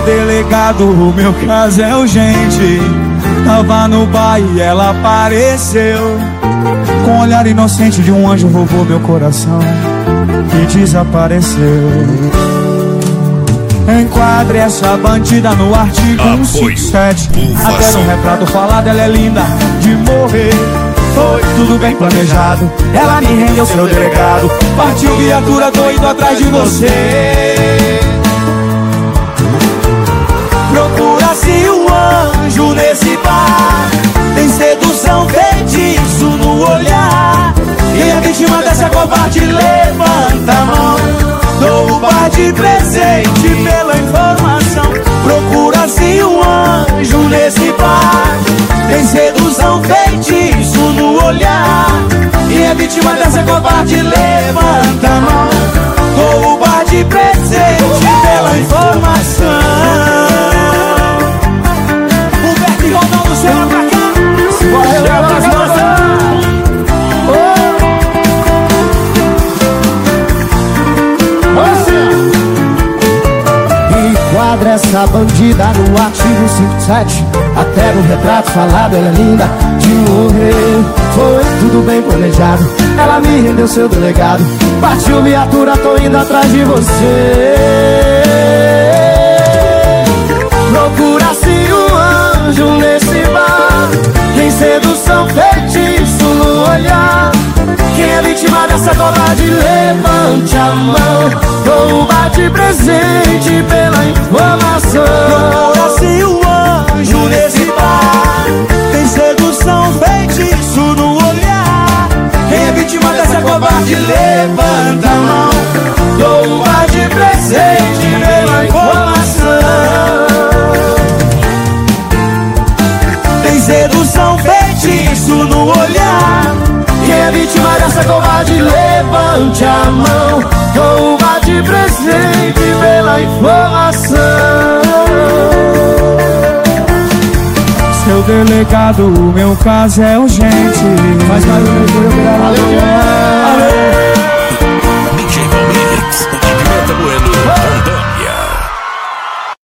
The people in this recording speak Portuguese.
delegado, o meu caso é urgente. Tava no bar e ela apareceu, com um olhar inocente de um anjo, roubou meu coração e desapareceu. Enquadre essa bandida no artigo 157. Até no retrato falado ela é linda de morrer. Foi tudo bem planejado, ela me rendeu, seu delegado. Partiu viatura, tô indo atrás de você. Procura-se um anjo nesse bar, tem sedução, feitiço no olhar. E a vítima dessa covarde levanta a mão, dou o bar de presente pela informação. Procura-se um anjo nesse bar, tem sedução, feitiço no olhar. E a vítima dessa covarde levanta a mão, dou o bar de presente pela informação. O Ronaldo, você vai pra cá. Chega pras Enquadra essa bandida no artigo 57. Até no retrato falado ela é linda de morrer. Foi tudo bem planejado, ela me rendeu, seu delegado. Partiu viatura, tô indo atrás de você. Procura-se um anjo nesse bar, tem sedução, feitiço no olhar. Quem é vítima dessa covarde, levante a mão, dou o bar de presente pela informação. Procura-se um anjo nesse bar, tem sedução, feitiço no olhar. Quem é vítima dessa covarde, levanta a mão, dou o bar de presente pela informação. Tem sedução, feitiço no olhar. Quem é vítima dessa covarde, levante a mão, dou o bar de presente pela informação. Seu delegado, o meu caso é urgente. Faz barulho, valeu.